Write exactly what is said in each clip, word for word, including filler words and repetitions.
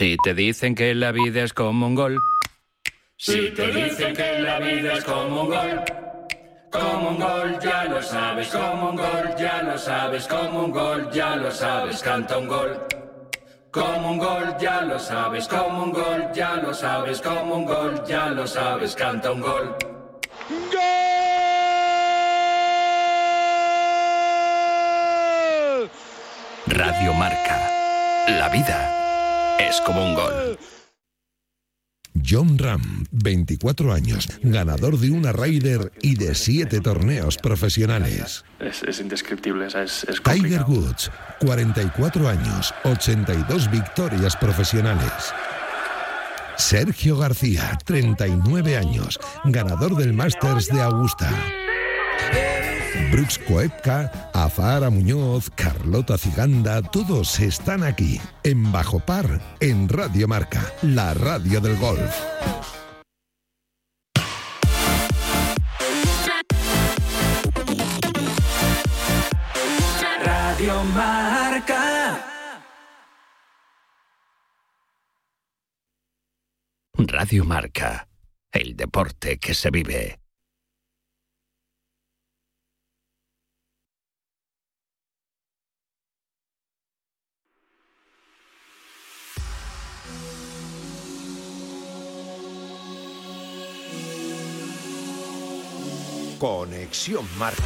Si te dicen que la vida es como un gol. Si te dicen que la vida es como un gol. Como un gol, ya lo sabes, como un gol, ya lo sabes, como un gol, ya lo sabes, canta un gol. Como un gol, ya lo sabes, como un gol, ya lo sabes, como un gol, ya lo sabes, canta un gol. ¡Gol! Radio Marca. La vida es como un gol. John Ram, veinticuatro años, ganador de una Ryder y de siete torneos profesionales. Es, es indescriptible, o sea, es, es Tiger complicado. Woods, cuarenta y cuatro años, ochenta y dos victorias profesionales. Sergio García, treinta y nueve años, ganador del Masters de Augusta. Brooks Koepka, Azahara Muñoz, Carlota Ciganda, todos están aquí, en Bajo Par, en Radio Marca, la radio del golf. Radio Marca. Radio Marca. El deporte que se vive. Conexión Marca.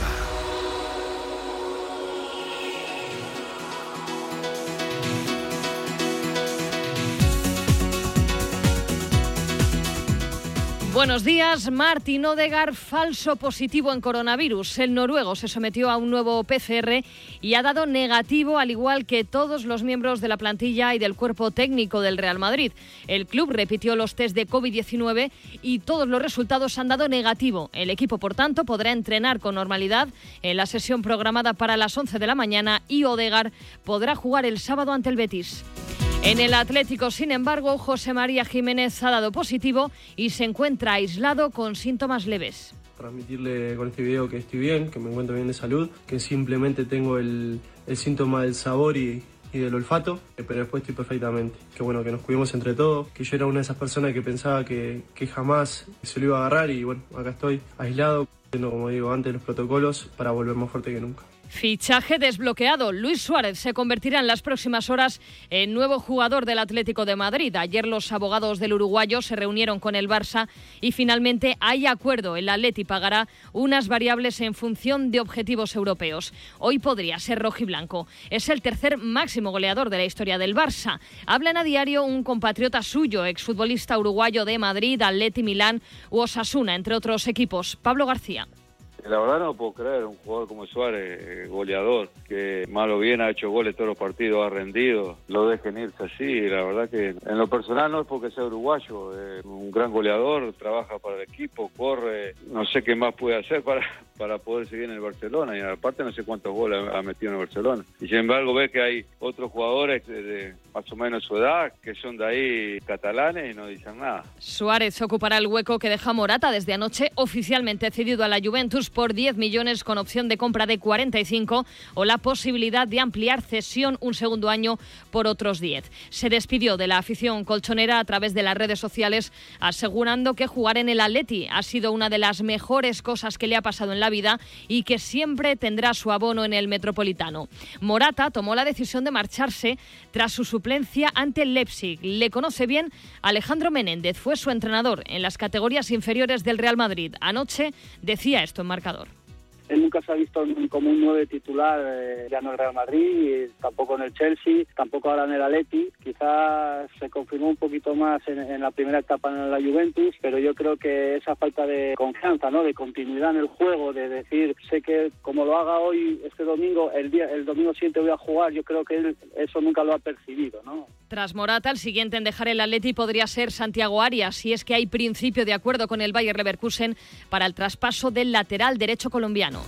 Buenos días. Martin Odegaard, falso positivo en coronavirus. El noruego se sometió a un nuevo P C R y ha dado negativo, al igual que todos los miembros de la plantilla y del cuerpo técnico del Real Madrid. El club repitió los test de covid diecinueve y todos los resultados han dado negativo. El equipo, por tanto, podrá entrenar con normalidad en la sesión programada para las once de la mañana y Odegaard podrá jugar el sábado ante el Betis. En el Atlético, sin embargo, José María Jiménez ha dado positivo y se encuentra aislado con síntomas leves. Transmitirle con este video que estoy bien, que me encuentro bien de salud, que simplemente tengo el, el síntoma del sabor y, y del olfato, pero después estoy perfectamente. Que bueno, que nos cuidemos entre todos, que yo era una de esas personas que pensaba que, que jamás se lo iba a agarrar y bueno, acá estoy aislado, haciendo, como digo antes, los protocolos para volver más fuerte que nunca. Fichaje desbloqueado. Luis Suárez se convertirá en las próximas horas en nuevo jugador del Atlético de Madrid. Ayer los abogados del uruguayo se reunieron con el Barça y finalmente hay acuerdo. El Atleti pagará unas variables en función de objetivos europeos. Hoy podría ser rojiblanco. Es el tercer máximo goleador de la historia del Barça. Hablan a diario un compatriota suyo, exfutbolista uruguayo de Madrid, Atleti, Milán u Osasuna, entre otros equipos. Pablo García. La verdad no puedo creer, un jugador como Suárez, eh, goleador, que mal o bien ha hecho goles todos los partidos, ha rendido, lo dejen irse así. La verdad que en lo personal no es porque sea uruguayo, es eh, un gran goleador, trabaja para el equipo, corre, no sé qué más puede hacer para, para poder seguir en el Barcelona, y aparte no sé cuántos goles ha metido en el Barcelona. Y sin embargo ve que hay otros jugadores de, de más o menos su edad, que son de ahí catalanes y no dicen nada. Suárez ocupará el hueco que deja Morata desde anoche, oficialmente cedido a la Juventus por diez millones con opción de compra de cuarenta y cinco o la posibilidad de ampliar cesión un segundo año por otros diez. Se despidió de la afición colchonera a través de las redes sociales, asegurando que jugar en el Atleti ha sido una de las mejores cosas que le ha pasado en la vida y que siempre tendrá su abono en el Metropolitano. Morata tomó la decisión de marcharse tras su suplencia ante el Leipzig. Le conoce bien Alejandro Menéndez, fue su entrenador en las categorías inferiores del Real Madrid. Anoche decía esto en marcador. Él nunca se ha visto como un nueve titular, eh, ya no en el Real Madrid, tampoco en el Chelsea, tampoco ahora en el Atleti. Quizás se confirmó un poquito más en, en la primera etapa en la Juventus, pero yo creo que esa falta de confianza, ¿no?, de continuidad en el juego, de decir, sé que como lo haga hoy, este domingo, el día, el domingo siguiente voy a jugar, yo creo que él eso nunca lo ha percibido, ¿no? Tras Morata, el siguiente en dejar el Atleti podría ser Santiago Arias, si es que hay principio de acuerdo con el Bayer Leverkusen para el traspaso del lateral derecho colombiano.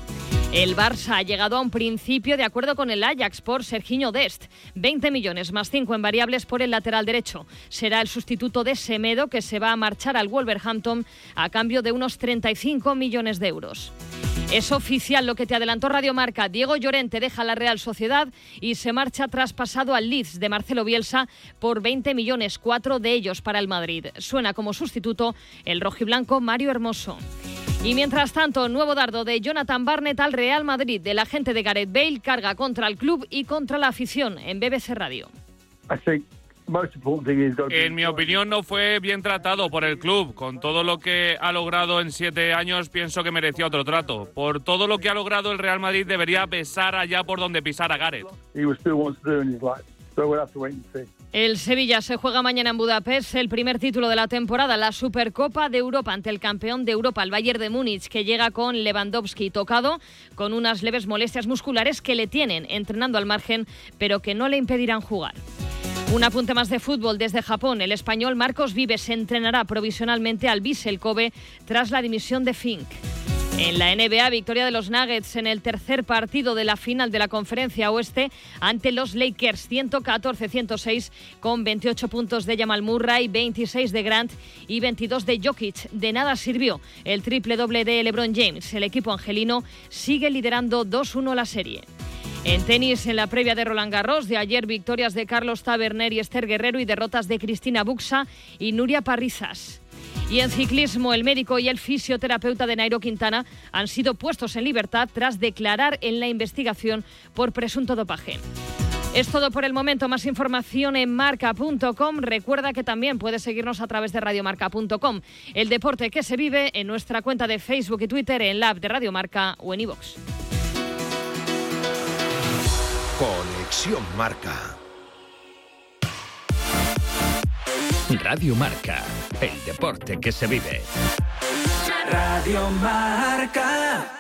El Barça ha llegado a un principio de acuerdo con el Ajax por Serginho Dest. veinte millones más cinco en variables por el lateral derecho. Será el sustituto de Semedo, que se va a marchar al Wolverhampton a cambio de unos treinta y cinco millones de euros. Es oficial lo que te adelantó Radio Marca. Diego Llorente deja la Real Sociedad y se marcha traspasado al Leeds de Marcelo Bielsa por veinte millones, cuatro de ellos para el Madrid. Suena como sustituto el rojiblanco Mario Hermoso. Y mientras tanto, nuevo dardo de Jonathan Barnett al Real Madrid. El agente de Gareth Bale carga contra el club y contra la afición en B B C Radio. En mi opinión, no fue bien tratado por el club. Con todo lo que ha logrado en siete años, pienso que merecía otro trato. Por todo lo que ha logrado el Real Madrid, debería pesar allá por donde pisara Gareth. El Sevilla se juega mañana en Budapest el primer título de la temporada, la Supercopa de Europa, ante el campeón de Europa, el Bayern de Múnich, que llega con Lewandowski tocado, con unas leves molestias musculares que le tienen entrenando al margen, pero que no le impedirán jugar. Un apunte más de fútbol desde Japón. El español Marcos Vives entrenará provisionalmente al Vissel Kobe tras la dimisión de Fink. En la N B A, victoria de los Nuggets en el tercer partido de la final de la Conferencia Oeste ante los Lakers, ciento catorce a ciento seis, con veintiocho puntos de Jamal Murray, veintiséis de Grant y veintidós de Jokic. De nada sirvió el triple doble de LeBron James. El equipo angelino sigue liderando dos uno la serie. En tenis, en la previa de Roland Garros de ayer, victorias de Carlos Taberner y Esther Guerrero y derrotas de Cristina Buxa y Nuria Parrizas. Y en ciclismo, el médico y el fisioterapeuta de Nairo Quintana han sido puestos en libertad tras declarar en la investigación por presunto dopaje. Es todo por el momento. Más información en marca punto com. Recuerda que también puedes seguirnos a través de radio marca punto com. El deporte que se vive en nuestra cuenta de Facebook y Twitter, en la app de Radio Marca o en iVoox. Conexión Marca. Radio Marca, el deporte que se vive. Radio Marca.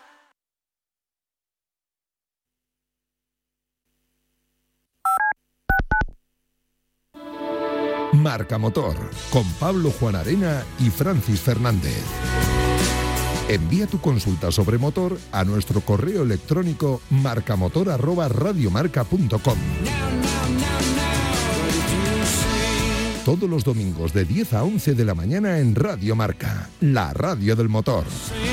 Marca Motor, con Pablo Juan Arena y Francis Fernández. Envía tu consulta sobre motor a nuestro correo electrónico marcamotor arroba radiomarca punto com. Todos los domingos de diez a once de la mañana en Radio Marca, la radio del motor.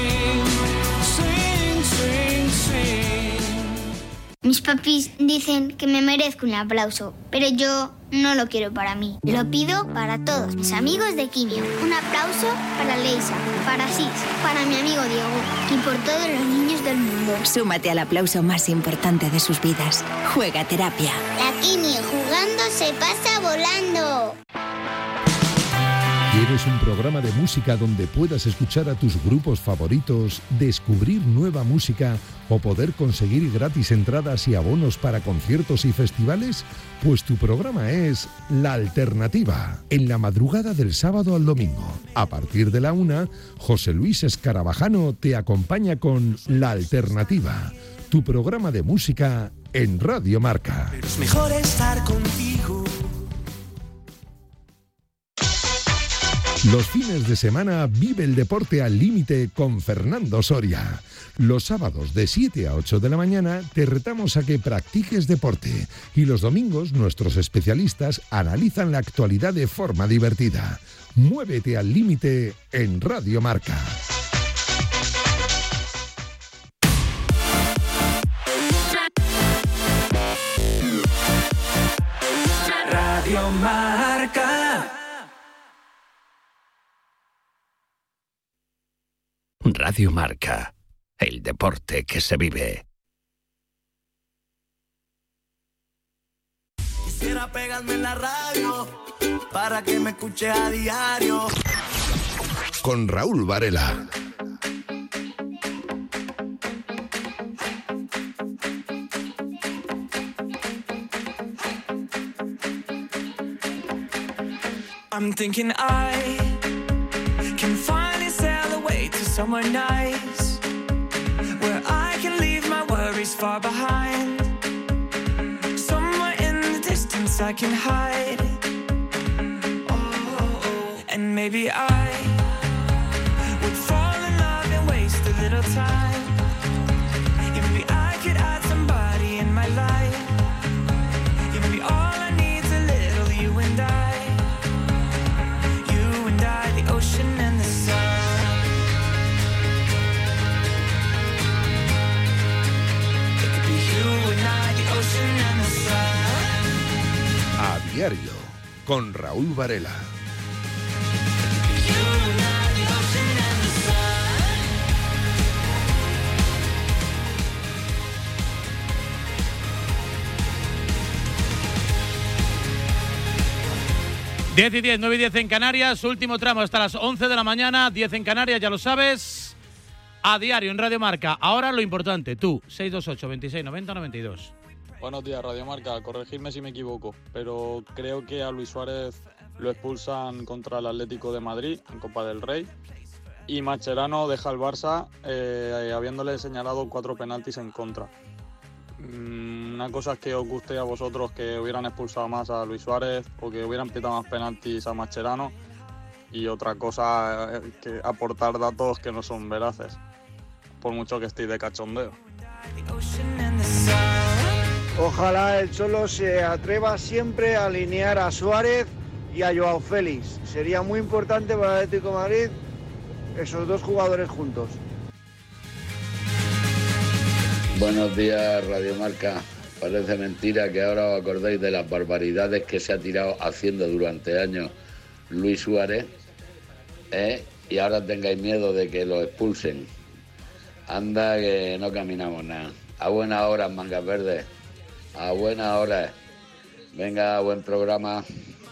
Mis papis dicen que me merezco un aplauso, pero yo no lo quiero para mí. Lo pido para todos mis amigos de Quimio. Un aplauso para Leisa, para Sis, para mi amigo Diego y por todos los niños del mundo. Súmate al aplauso más importante de sus vidas. Juega Terapia. La Quimio jugando se pasa volando. ¿Quieres un programa de música donde puedas escuchar a tus grupos favoritos, descubrir nueva música o poder conseguir gratis entradas y abonos para conciertos y festivales? Pues tu programa es La Alternativa, en la madrugada del sábado al domingo. A partir de la una, José Luis Escarabajano te acompaña con La Alternativa, tu programa de música en Radio Marca. Pero es mejor estar contigo. Los fines de semana vive el deporte al límite con Fernando Soria. Los sábados de siete a ocho de la mañana te retamos a que practiques deporte y los domingos nuestros especialistas analizan la actualidad de forma divertida. Muévete al límite en Radio Marca. Radio Marca. Radio Marca, el deporte que se vive. Quisiera pegarme en la radio para que me escuche a diario. Con Raúl Varela. I'm thinking I can finally sail away to somewhere nice, where I can leave my worries far behind. Somewhere in the distance I can hide. Oh, and maybe I would fall in love and waste a little time Diario, con Raúl Varela. diez y diez, nueve y diez en Canarias, último tramo hasta las once de la mañana, diez en Canarias, ya lo sabes, a diario en Radio Marca. Ahora lo importante, tú, seis dos ocho, veintiséis noventa, noventa y dos. Buenos días, Radio Marca, corregidme si me equivoco, pero creo que a Luis Suárez lo expulsan contra el Atlético de Madrid en Copa del Rey y Mascherano deja al Barça eh, habiéndole señalado cuatro penaltis en contra. Una cosa es que os guste a vosotros que hubieran expulsado más a Luis Suárez o que hubieran pitado más penaltis a Mascherano, y otra cosa es que aportar datos que no son veraces, por mucho que estéis de cachondeo. Ojalá el Cholo se atreva siempre a alinear a Suárez y a Joao Félix. Sería muy importante para el Atlético de Madrid esos dos jugadores juntos. Buenos días, Radio Marca. Parece mentira que ahora os acordéis de las barbaridades que se ha tirado haciendo durante años Luis Suárez, ¿eh? Y ahora tengáis miedo de que lo expulsen. Anda que no caminamos nada. A buenas horas, mangas verdes. A buenas horas. Venga, buen programa.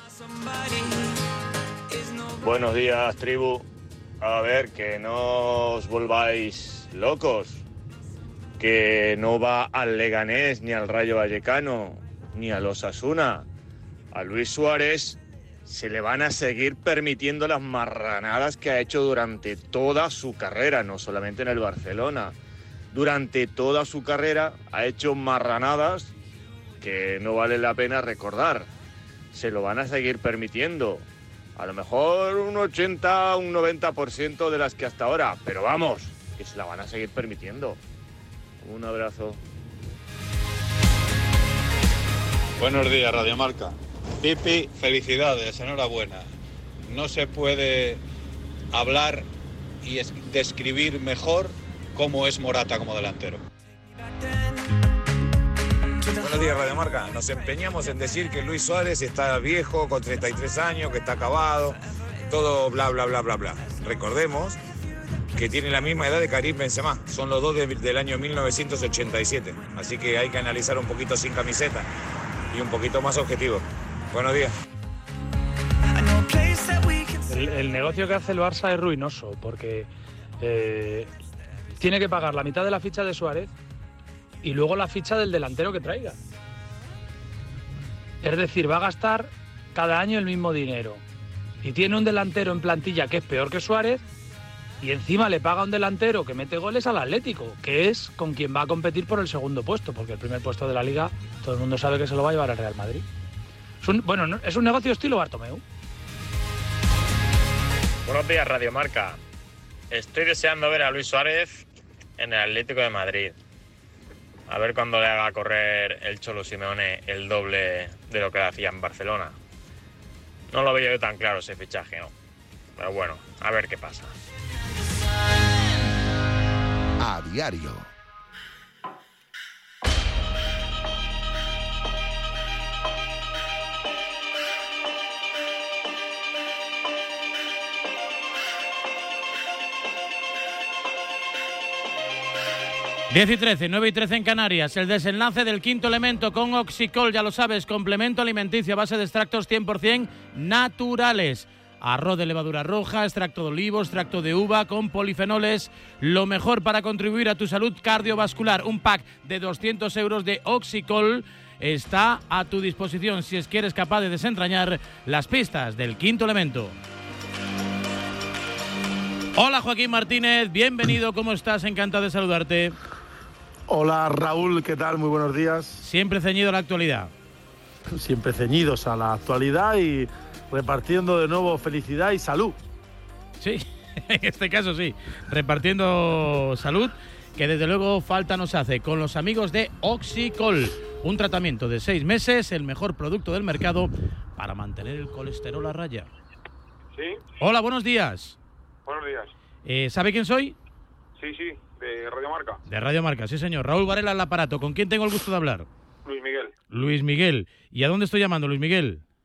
Buenos días, tribu. A ver, que no os volváis locos. Que no va al Leganés, ni al Rayo Vallecano, ni al Osasuna. A Luis Suárez se le van a seguir permitiendo las marranadas que ha hecho durante toda su carrera, no solamente en el Barcelona. Durante toda su carrera ha hecho marranadas que no vale la pena recordar. Se lo van a seguir permitiendo. A lo mejor un ochenta, un noventa por ciento de las que hasta ahora, pero vamos, que se la van a seguir permitiendo. Un abrazo. Buenos días, Radio Marca. Pipi, felicidades, enhorabuena. No se puede hablar y describir mejor cómo es Morata como delantero. Buenos días, Radio Marca. Nos empeñamos en decir que Luis Suárez está viejo, con treinta y tres años, que está acabado, todo bla, bla, bla, bla, bla. Recordemos que tiene la misma edad de Karim Benzema. Son los dos de, del año mil novecientos ochenta y siete. Así que hay que analizar un poquito sin camiseta y un poquito más objetivo. Buenos días. El, el negocio que hace el Barça es ruinoso porque eh, tiene que pagar la mitad de la ficha de Suárez y luego la ficha del delantero que traiga. Es decir, va a gastar cada año el mismo dinero. Y tiene un delantero en plantilla que es peor que Suárez y encima le paga un delantero que mete goles al Atlético, que es con quien va a competir por el segundo puesto, porque el primer puesto de la Liga todo el mundo sabe que se lo va a llevar al Real Madrid. Es un, bueno, es un negocio estilo Bartomeu. Buenos días, Radio Marca. Estoy deseando ver a Luis Suárez en el Atlético de Madrid. A ver cuándo le haga correr el Cholo Simeone el doble de lo que hacía en Barcelona. No lo veo yo tan claro ese fichaje, ¿no? Pero bueno, a ver qué pasa. A diario. diez y trece, nueve y trece en Canarias. El desenlace del quinto elemento con Oxicol, ya lo sabes, complemento alimenticio a base de extractos cien por ciento naturales. Arroz de levadura roja, extracto de olivo, extracto de uva con polifenoles. Lo mejor para contribuir a tu salud cardiovascular. Un pack de doscientos euros de Oxicol está a tu disposición si es que eres capaz de desentrañar las pistas del quinto elemento. Hola Joaquín Martínez, bienvenido, ¿cómo estás? Encantado de saludarte. Hola Raúl, ¿qué tal? Muy buenos días. Siempre ceñido a la actualidad. Siempre ceñidos a la actualidad y repartiendo de nuevo felicidad y salud. Sí, en este caso sí, repartiendo salud, que desde luego falta nos hace, con los amigos de Oxicol. Un tratamiento de seis meses, el mejor producto del mercado para mantener el colesterol a raya. Sí. Hola, buenos días. Buenos días. Eh, ¿Sabe quién soy? Sí, sí, de Radio Marca. De Radio Marca, sí señor. Raúl Varela al aparato. ¿Con quién tengo el gusto de hablar? Luis Miguel. Luis Miguel. ¿Y a dónde estoy llamando, Luis Miguel?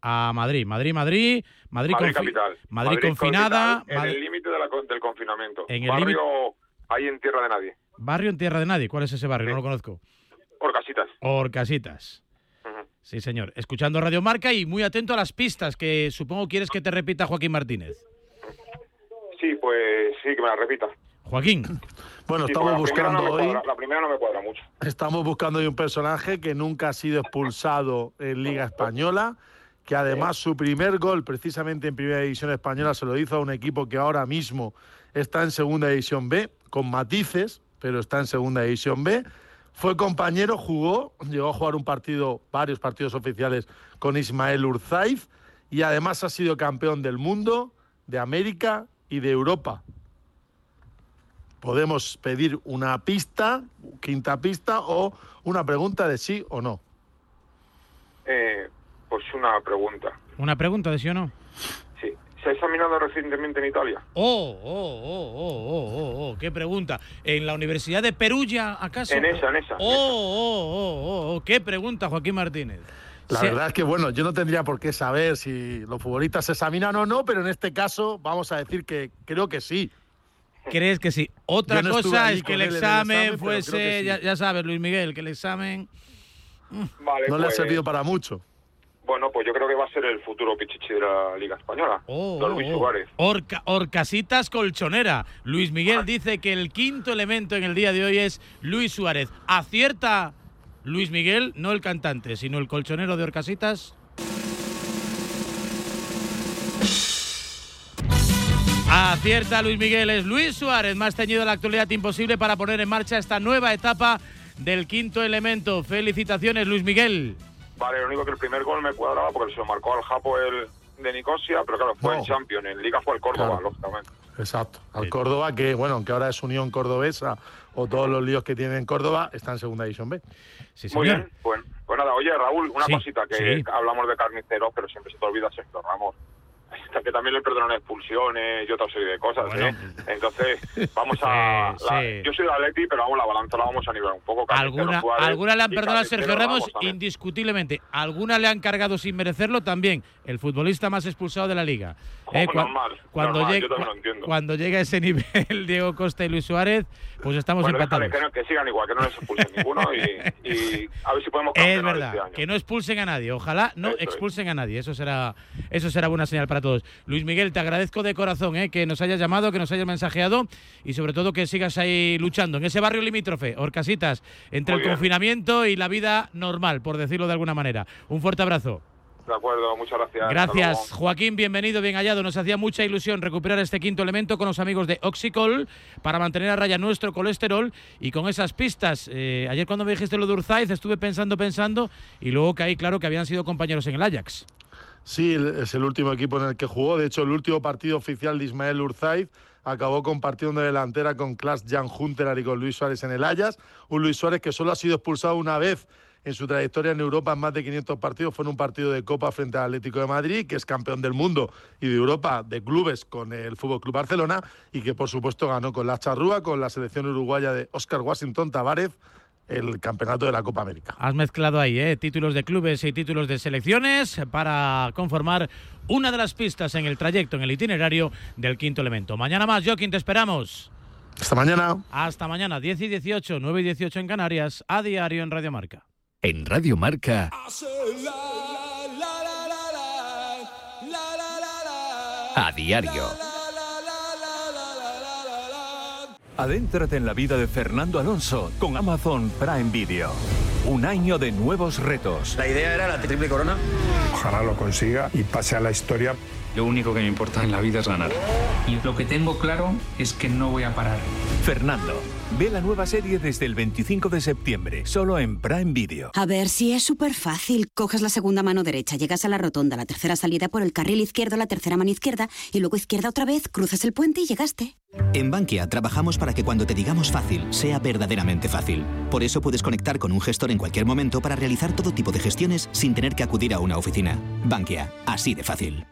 a Madrid. Madrid, Madrid, Madrid, Madrid confi- capital. Madrid, Madrid confinada. capital, en Madrid- el límite de la con- del confinamiento. En el barrio ahí en tierra de nadie. Barrio en tierra de nadie. ¿Cuál es ese barrio? No lo conozco. Orcasitas. Orcasitas. Sí, señor. Escuchando Radio Marca y muy atento a las pistas que supongo quieres que te repita Joaquín Martínez. Sí, pues sí, que me la repita. Joaquín. Bueno, Sí, estamos porque la primera buscando no me hoy... cuadra- la primera no me cuadra mucho. Estamos buscando hoy un personaje que nunca ha sido expulsado en Liga Española, que además su primer gol precisamente en Primera División Española se lo hizo a un equipo que ahora mismo está en Segunda División B, con matices, pero está en Segunda División B. Fue compañero, jugó, llegó a jugar un partido, varios partidos oficiales con Ismael Urzaiz y además ha sido campeón del mundo, de América y de Europa. Podemos pedir una pista, quinta pista, o una pregunta de sí o no. Eh, pues una pregunta. Una pregunta de sí o no. Sí. ¿Se ha examinado recientemente en Italia? Oh, oh, oh, oh, oh, oh, oh, qué pregunta. ¿En la Universidad de Perugia, acaso? En esa, en esa. Oh, oh, oh, oh, oh, qué pregunta, Joaquín Martínez. La Se- verdad es que, bueno, yo no tendría por qué saber si los futbolistas se examinan o no, pero en este caso vamos a decir que creo que sí. ¿Crees que sí? Otra Yo no estuve cosa allí es que con el él en el examen, examen, pero fuese, creo que sí. ya, ya sabes, Luis Miguel, que el examen... Vale, No le ha pues, servido para mucho. Bueno, pues yo creo que va a ser el futuro Pichichi de la Liga Española. Oh, Don oh, Luis oh. Suárez. Orca- Orcasitas Colchonera. Luis Miguel dice que el quinto elemento en el día de hoy es Luis Suárez. ¿Acierta Luis Miguel, no el cantante, sino el colchonero de Orcasitas? Acierta Luis Miguel, es Luis Suárez, más teñido de la actualidad imposible para poner en marcha esta nueva etapa del quinto elemento. Felicitaciones, Luis Miguel. Vale, lo único que el primer gol me cuadraba porque se lo marcó al Japo el de Nicosia, pero claro, fue No. en Champions, en Liga fue el Córdoba, Claro. lógicamente. Exacto. Al Córdoba, que bueno, aunque ahora es Unión Cordobesa o todos los líos que tiene en Córdoba, está en Segunda División B. Sí, Muy bien, pues, pues nada, oye Raúl, una Sí, cosita, que sí. hablamos de carniceros, pero siempre se te olvida Sergio Ramos. Que también le perdonan expulsiones y otra serie de cosas, Bueno. ¿eh? Entonces, vamos a... Sí, la- sí. Yo soy de Atleti, pero vamos, la balanza la vamos a nivelar un poco. Carniceros, Alguna, Suárez alguna le han y perdonado a Sergio Carniceros, Ramos vamos a ver. indiscutiblemente. Alguna le han cargado sin merecerlo también. El futbolista más expulsado de la liga. Eh, Como cua- normal, cuando, normal, llegue- yo también lo cua- entiendo. cuando llega a ese nivel Diego Costa y Luis Suárez, pues estamos Bueno, déjale, empatados. que, no- que sigan igual, que no les expulsen ninguno y, y a ver si podemos Es campeonar verdad, este año. que no expulsen a nadie. Ojalá no Eso es. expulsen a nadie. Eso será, eso será buena señal para todos. Luis Miguel, te agradezco de corazón eh, que nos hayas llamado, que nos hayas mensajeado y sobre todo que sigas ahí luchando en ese barrio limítrofe, Orcasitas, entre Muy el bien. confinamiento y la vida normal, por decirlo de alguna manera. Un fuerte abrazo. De acuerdo, muchas gracias. Hasta Gracias, luego. Joaquín, bienvenido, bien hallado. Nos hacía mucha ilusión recuperar este quinto elemento con los amigos de Oxicol para mantener a raya nuestro colesterol y con esas pistas. Eh, ayer cuando me dijiste lo de Urzaiz estuve pensando, pensando y luego caí claro que habían sido compañeros en el Ajax. Sí, el- es el último equipo en el que jugó. De hecho, el último partido oficial de Ismael Urzaiz acabó compartiendo delantera con Klaas Jan Huntelaar y con Luis Suárez en el Ajax. Un Luis Suárez que solo ha sido expulsado una vez en su trayectoria en Europa en más de quinientos partidos. Fue en un partido de Copa frente al Atlético de Madrid, que es campeón del mundo y de Europa de clubes con el F C Barcelona y que, por supuesto, ganó con la charrúa, con la selección uruguaya de Óscar Washington Tavares, el campeonato de la Copa América. Has mezclado ahí ¿eh? títulos de clubes y títulos de selecciones para conformar una de las pistas en el trayecto, en el itinerario del quinto elemento. Mañana más, Joaquín, te esperamos. Hasta mañana. Hasta mañana, diez y dieciocho, nueve y dieciocho en Canarias, a diario en Radio Marca. En Radio Marca, a diario. Adéntrate en la vida de Fernando Alonso con Amazon Prime Video. Un año de nuevos retos. La idea era la triple corona. Ojalá lo consiga y pase a la historia. Lo único que me importa en la vida es ganar. Y lo que tengo claro es que no voy a parar. Fernando, ve la nueva serie desde el veinticinco de septiembre, solo en Prime Video. A ver, si es súper fácil. Coges la segunda mano derecha, llegas a la rotonda, la tercera salida por el carril izquierdo, la tercera mano izquierda y luego izquierda otra vez, cruzas el puente y llegaste. En Bankia trabajamos para que cuando te digamos fácil, sea verdaderamente fácil. Por eso puedes conectar con un gestor en cualquier momento para realizar todo tipo de gestiones sin tener que acudir a una oficina. Bankia, así de fácil.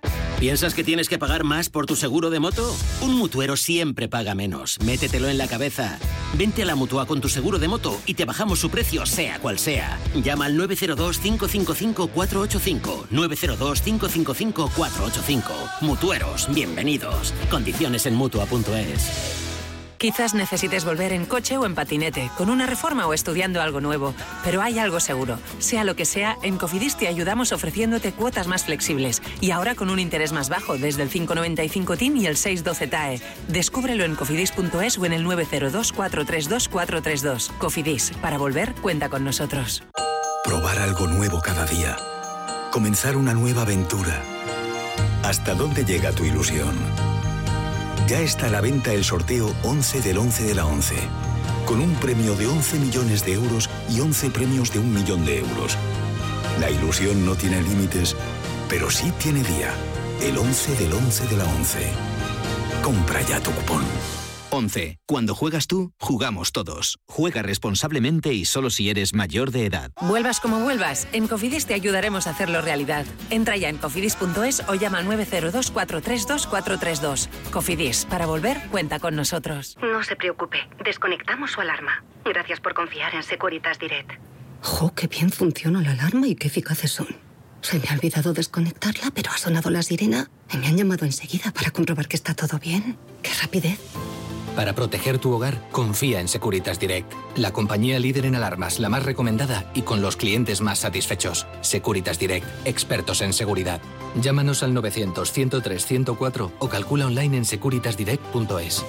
¿Piensas que tienes que pagar más por tu seguro de moto? Un mutuero siempre paga menos. Métetelo en la cabeza. Vente a la Mutua con tu seguro de moto y te bajamos su precio, sea cual sea. Llama al nueve cero dos, cinco cinco cinco, cuatro ocho cinco. nueve cero dos, cinco cinco cinco, cuatro ocho cinco. Mutueros, bienvenidos. Condiciones en Mutua punto es. Quizás necesites volver en coche o en patinete, con una reforma o estudiando algo nuevo. Pero hay algo seguro. Sea lo que sea, en Cofidis te ayudamos ofreciéndote cuotas más flexibles. Y ahora con un interés más bajo, desde el cinco noventa y cinco T I M y el seis doce T A E. Descúbrelo en cofidis punto es o en el nueve cero dos, cuatro tres dos, cuatro tres dos. Cofidis, para volver, cuenta con nosotros. Probar algo nuevo cada día. Comenzar una nueva aventura. ¿Hasta dónde llega tu ilusión? Ya está a la venta el sorteo once del once de la once, con un premio de once millones de euros y once premios de un millón de euros. La ilusión no tiene límites, pero sí tiene día. El once del once de la once. Compra ya tu cupón. once. Cuando juegas tú, jugamos todos. Juega responsablemente y solo si eres mayor de edad. Vuelvas como vuelvas, en Cofidis te ayudaremos a hacerlo realidad. Entra ya en cofidis punto es o llama al nueve cero dos, cuatro tres dos, cuatro tres dos. Cofidis, para volver, cuenta con nosotros. No se preocupe, desconectamos su alarma. Gracias por confiar en Securitas Direct. ¡Jo, qué bien funciona la alarma y qué eficaces son! Se me ha olvidado desconectarla, pero ha sonado la sirena y me han llamado enseguida para comprobar que está todo bien. ¡Qué rapidez! Para proteger tu hogar, confía en Securitas Direct, la compañía líder en alarmas, la más recomendada y con los clientes más satisfechos. Securitas Direct, expertos en seguridad. Llámanos al novecientos, ciento tres, ciento cuatro o calcula online en securitas direct punto es.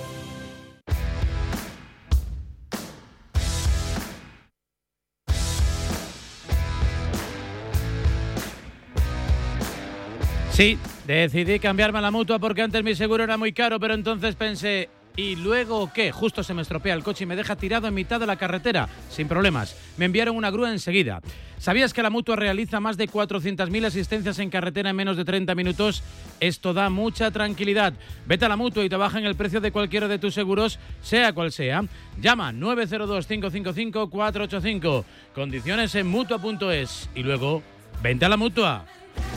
Sí, decidí cambiarme a la Mutua porque antes mi seguro era muy caro, pero entonces pensé... ¿Y luego qué? Justo se me estropea el coche y me deja tirado en mitad de la carretera. Sin problemas. Me enviaron una grúa enseguida. ¿Sabías que la Mutua realiza más de cuatrocientas mil asistencias en carretera en menos de treinta minutos? Esto da mucha tranquilidad. Vete a la Mutua y te bajan el precio de cualquiera de tus seguros, sea cual sea. Llama nueve cero dos, cinco cinco cinco, cuatro ocho cinco. Condiciones en Mutua punto es. Y luego, vente a la Mutua.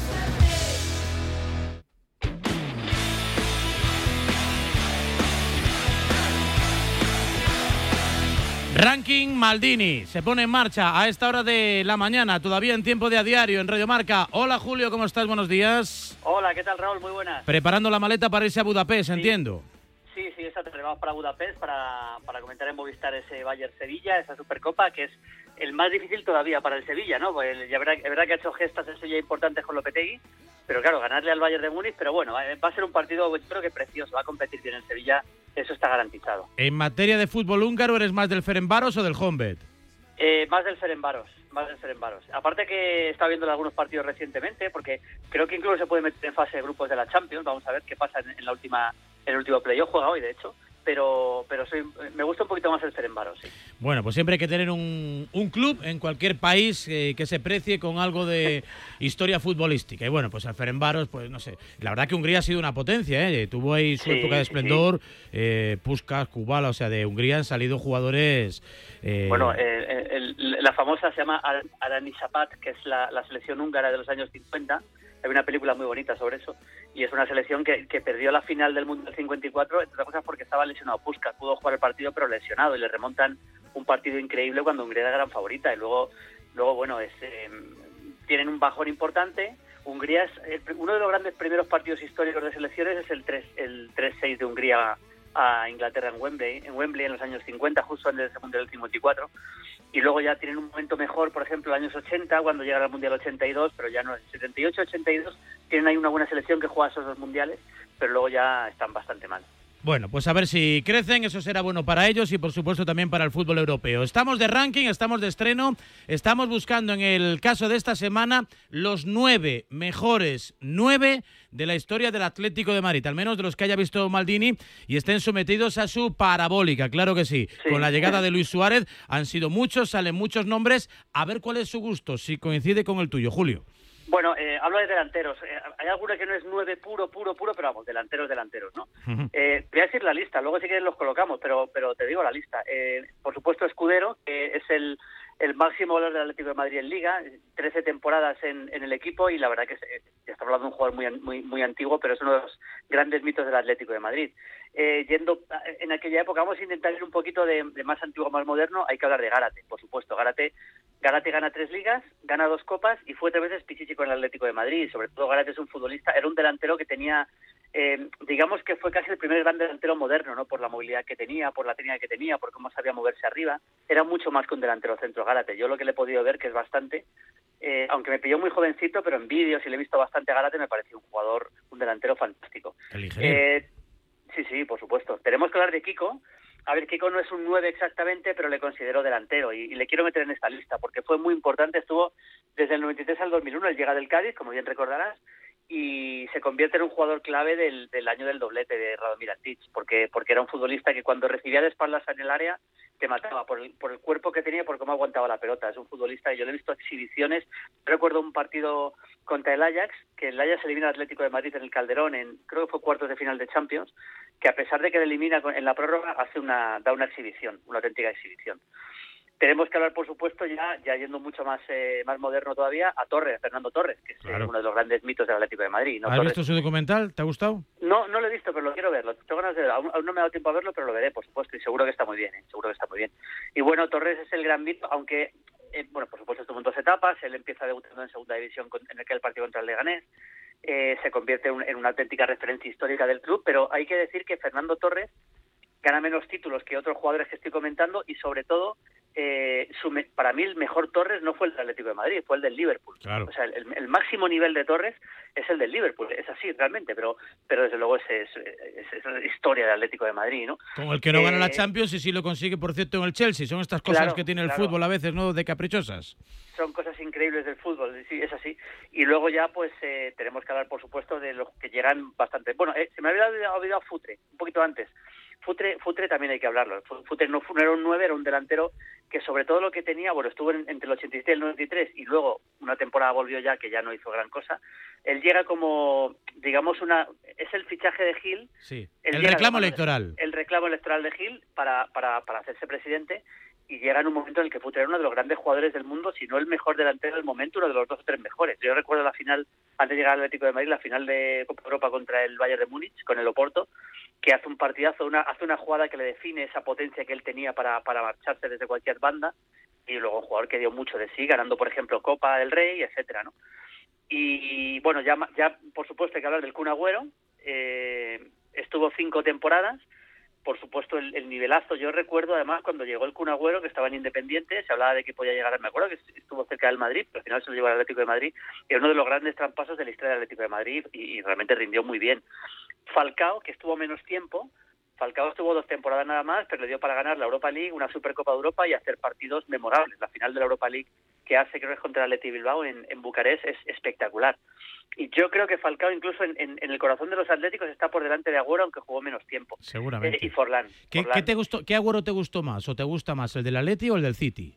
Ranking Maldini se pone en marcha a esta hora de la mañana, todavía en tiempo de a diario en Radio Marca. Hola Julio, ¿cómo estás? Buenos días. Hola, ¿qué tal Raúl? Muy buenas. Preparando la maleta para irse a Budapest, sí. entiendo. Sí, sí, exacto. Vamos para Budapest para, para comentar en Movistar ese Bayern-Sevilla, esa Supercopa, que es el más difícil todavía para el Sevilla, ¿no? Pues ya verá, es verdad que ha hecho gestas eso ya importantes con Lopetegui, pero claro, ganarle al Bayern de Múnich, pero bueno, va a ser un partido, yo creo que precioso, va a competir bien el Sevilla, eso está garantizado. En materia de fútbol húngaro, ¿eres más del Ferencváros o del Honvéd? Eh, más del Ferencváros, más del Ferencváros. Aparte que he estado viendo algunos partidos recientemente, porque creo que incluso se puede meter en fase de grupos de la Champions, vamos a ver qué pasa en, en la última, en el último playoff, juega hoy de hecho. Pero pero soy, me gusta un poquito más el Ferencváros, sí. Bueno, pues siempre hay que tener un, un club en cualquier país eh, que se precie con algo de historia futbolística. Y bueno, pues el Ferencváros, pues no sé. La verdad que Hungría ha sido una potencia, ¿eh? Tuvo ahí su sí, época de esplendor. Sí. Eh, Puskás, Kubala, o sea, de Hungría han salido jugadores... Eh... Bueno, eh, el, el, la famosa se llama Aranysapat, que es la, la selección húngara de los años cincuenta. Hay una película muy bonita sobre eso, y es una selección que, que perdió la final del Mundial cincuenta y cuatro, entre otras cosas porque estaba lesionado Puskás, pudo jugar el partido pero lesionado, y le remontan un partido increíble cuando Hungría era gran favorita, y luego, luego bueno, es, eh, tienen un bajón importante. Hungría es, eh, uno de los grandes primeros partidos históricos de selecciones es el tres el tres seis de Hungría a Inglaterra en Wembley, en Wembley en los años cincuenta, justo antes del Mundial del cincuenta y cuatro. Y luego ya tienen un momento mejor, por ejemplo, en los años ochenta, cuando llegan al Mundial ochenta y dos, pero ya no es setenta y ocho, ochenta y dos, tienen ahí una buena selección que juega esos dos mundiales, pero luego ya están bastante mal. Bueno, pues a ver si crecen, eso será bueno para ellos y por supuesto también para el fútbol europeo. Estamos de ranking, estamos de estreno, estamos buscando en el caso de esta semana los nueve mejores nueve de la historia del Atlético de Madrid, al menos de los que haya visto Maldini y estén sometidos a su parabólica, claro que sí. sí. Con la llegada de Luis Suárez han sido muchos, salen muchos nombres, a ver cuál es su gusto, si coincide con el tuyo, Julio. Bueno, eh, hablo de delanteros. Eh, hay alguno que no es nueve puro, puro, puro, pero vamos, delanteros, delanteros, ¿no? Uh-huh. Eh, voy a decir la lista, luego sí que los colocamos, pero pero te digo la lista. Eh, por supuesto, Escudero, que es el, el máximo goleador del Atlético de Madrid en Liga, trece temporadas en, en el equipo y la verdad que es, es estamos hablando de un jugador muy, muy, muy antiguo, pero es uno de los grandes mitos del Atlético de Madrid. Eh, yendo en aquella época, vamos a intentar ir un poquito de, de más antiguo a más moderno, hay que hablar de Gárate, por supuesto. Gárate, Gárate gana tres ligas, gana dos copas y fue tres veces pichichi con el Atlético de Madrid. Sobre todo Gárate es un futbolista, era un delantero que tenía, eh, digamos que fue casi el primer gran delantero moderno, ¿no? Por la movilidad que tenía, por la técnica que tenía, por cómo sabía moverse arriba. Era mucho más que un delantero centro Gárate. Yo lo que le he podido ver, que es bastante, eh, aunque me pilló muy jovencito, pero en vídeos y le he visto bastante a Gárate, me pareció un jugador, un delantero fantástico. Eh, sí, sí, por supuesto. Tenemos que hablar de Kiko. A ver, Kiko no es un nueve exactamente, pero le considero delantero y, y le quiero meter en esta lista porque fue muy importante. Estuvo desde el noventa y tres al dos mil uno, él llega del Cádiz, como bien recordarás, y se convierte en un jugador clave del, del año del doblete de Radomir Antic, porque porque era un futbolista que cuando recibía de espaldas en el área te mataba por el, por el cuerpo que tenía y por cómo aguantaba la pelota. Es un futbolista que yo le he visto exhibiciones. Recuerdo un partido contra el Ajax, que el Ajax elimina al Atlético de Madrid en el Calderón, en creo que fue cuartos de final de Champions, que a pesar de que le elimina en la prórroga, hace una da una exhibición, una auténtica exhibición. Tenemos que hablar, por supuesto, ya ya yendo mucho más eh, más moderno todavía, a Torres, Fernando Torres, que es claro. uno de los grandes mitos del Atlético de Madrid, ¿no? ¿Has Torres... visto su documental? ¿Te ha gustado? No, no lo he visto, pero lo quiero ver. Lo tengo ganas de ver. Aún, aún no me ha dado tiempo a verlo, pero lo veré, por supuesto, y seguro que está muy bien, ¿eh? Seguro que está muy bien. Y bueno, Torres es el gran mito, aunque, eh, bueno, por supuesto, estuvo en dos etapas. Él empieza debutando en segunda división con, en aquel partido contra el Leganés. Eh, se convierte en, en una auténtica referencia histórica del club, pero hay que decir que Fernando Torres gana menos títulos que otros jugadores que estoy comentando y, sobre todo, eh, su, para mí el mejor Torres no fue el del Atlético de Madrid, fue el del Liverpool. Claro. O sea, el, el máximo nivel de Torres es el del Liverpool, es así realmente, pero pero desde luego es, es, es, es la historia del Atlético de Madrid, ¿no? Como el que no eh, gana la Champions y sí lo consigue, por cierto, en el Chelsea. Son estas cosas claro, que tiene el claro. fútbol a veces, ¿no?, de caprichosas. Son cosas increíbles del fútbol, sí, es así. Y luego ya, pues, eh, tenemos que hablar, por supuesto, de los que llegan bastante. Bueno, eh, se me había olvidado Futre, un poquito antes. Futre, Futre también hay que hablarlo. Futre no, no era un nueve, era un delantero que sobre todo lo que tenía, bueno, estuvo en, entre el ochenta y seis y el noventa y tres y luego una temporada volvió ya que ya no hizo gran cosa. Él llega como, digamos, una es el fichaje de Gil. Sí, el reclamo de, electoral. El reclamo electoral de Gil para, para, para hacerse presidente y llega en un momento en el que Futre era uno de los grandes jugadores del mundo, si no el mejor delantero del momento, uno de los dos o tres mejores. Yo recuerdo la final, antes de llegar al Atlético de Madrid, la final de Copa Europa contra el Bayern de Múnich, con el Oporto, que hace un partidazo, una, hace una jugada que le define esa potencia que él tenía para, para marcharse desde cualquier banda, y luego un jugador que dio mucho de sí, ganando, por ejemplo, Copa del Rey, etcétera, ¿no? Y, bueno, ya, ya por supuesto hay que hablar del Kun Agüero, eh, estuvo cinco temporadas, por supuesto el, el nivelazo. Yo recuerdo además cuando llegó el Kun Agüero, que estaba en Independiente, se hablaba de que podía llegar, me acuerdo que estuvo cerca del Madrid, pero al final se lo llevó al Atlético de Madrid, y era uno de los grandes trampasos de la historia del Atlético de Madrid y, y realmente rindió muy bien. Falcao, que estuvo menos tiempo, Falcao estuvo dos temporadas nada más, pero le dio para ganar la Europa League, una Supercopa de Europa y hacer partidos memorables. La final de la Europa League que hace, creo que es contra el Athletic Bilbao en, en Bucarest, es espectacular. Y yo creo que Falcao incluso en, en, en el corazón de los atléticos está por delante de Agüero, aunque jugó menos tiempo. Seguramente. Eh, y Forlán. ¿Qué, Forlán. ¿qué, te gustó, ¿Qué Agüero te gustó más? ¿O te gusta más, el del Atleti o el del City?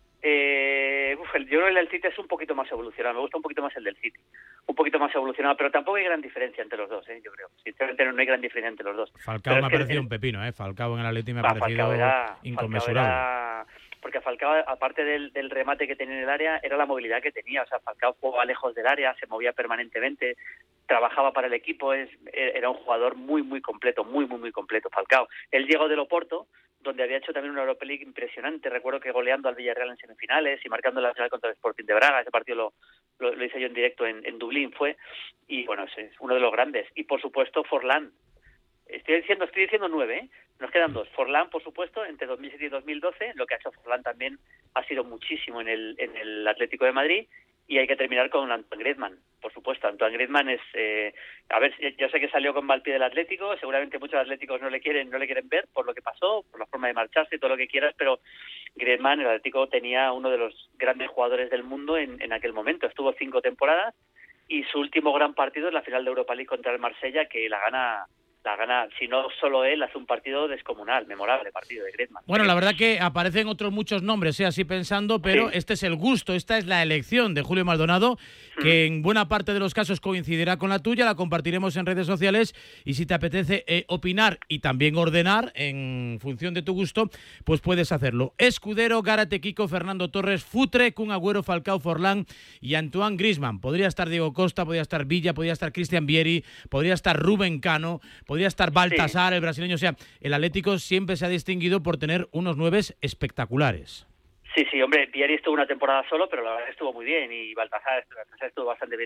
Eh, uf, el, yo creo que el del City es un poquito más evolucionado. Me gusta un poquito más el del City. Un poquito más evolucionado, pero tampoco hay gran diferencia entre los dos, ¿eh? Yo creo. Sinceramente no hay gran diferencia entre los dos. Falcao pero me ha es parecido el, un pepino, ¿eh? Falcao en el Atleti me ha ah, parecido Falcao era, inconmensurable. Falcao era, porque Falcao, aparte del, del remate que tenía en el área, era la movilidad que tenía. O sea, Falcao jugaba lejos del área, se movía permanentemente, trabajaba para el equipo, es, era un jugador muy, muy completo, muy, muy, muy completo, Falcao. Él llegó del Oporto, donde había hecho también una Europa League impresionante. Recuerdo que goleando al Villarreal en semifinales y marcando la final contra el Sporting de Braga. Ese partido lo, lo, lo hice yo en directo en, en Dublín, fue. Y bueno, es uno de los grandes. Y por supuesto, Forlán. Estoy diciendo, estoy diciendo nueve, ¿eh? Nos quedan dos. Forlán, por supuesto, entre dos mil siete y dos mil doce. Lo que ha hecho Forlán también ha sido muchísimo en el, en el Atlético de Madrid. Y hay que terminar con Antoine Griezmann, por supuesto. Antoine Griezmann es, eh, a ver, yo sé que salió con mal pie del Atlético, seguramente muchos atléticos no le quieren, no le quieren ver por lo que pasó, por la forma de marcharse, todo lo que quieras, pero Griezmann, el Atlético tenía uno de los grandes jugadores del mundo en, en aquel momento. Estuvo cinco temporadas y su último gran partido es la final de Europa League contra el Marsella, que la gana la gana, si no solo él, hace un partido descomunal, memorable partido de Griezmann. Bueno, la verdad que aparecen otros muchos nombres, ¿eh? Así pensando, pero sí. Este es el gusto, esta es la elección de Julio Maldonado, que en buena parte de los casos coincidirá con la tuya, la compartiremos en redes sociales y si te apetece eh, opinar y también ordenar en función de tu gusto, pues puedes hacerlo. Escudero, Gárate, Kiko, Fernando Torres, Futre, Kun Agüero, Falcao, Forlán y Antoine Griezmann. Podría estar Diego Costa, podría estar Villa, podría estar Cristian Vieri, podría estar Rubén Cano, podría estar Baltasar, sí. El brasileño. O sea, el Atlético siempre se ha distinguido por tener unos nueves espectaculares. Sí, sí, hombre, Vieri estuvo una temporada solo, pero la verdad que estuvo muy bien y Baltasar, Baltasar estuvo bastante bien.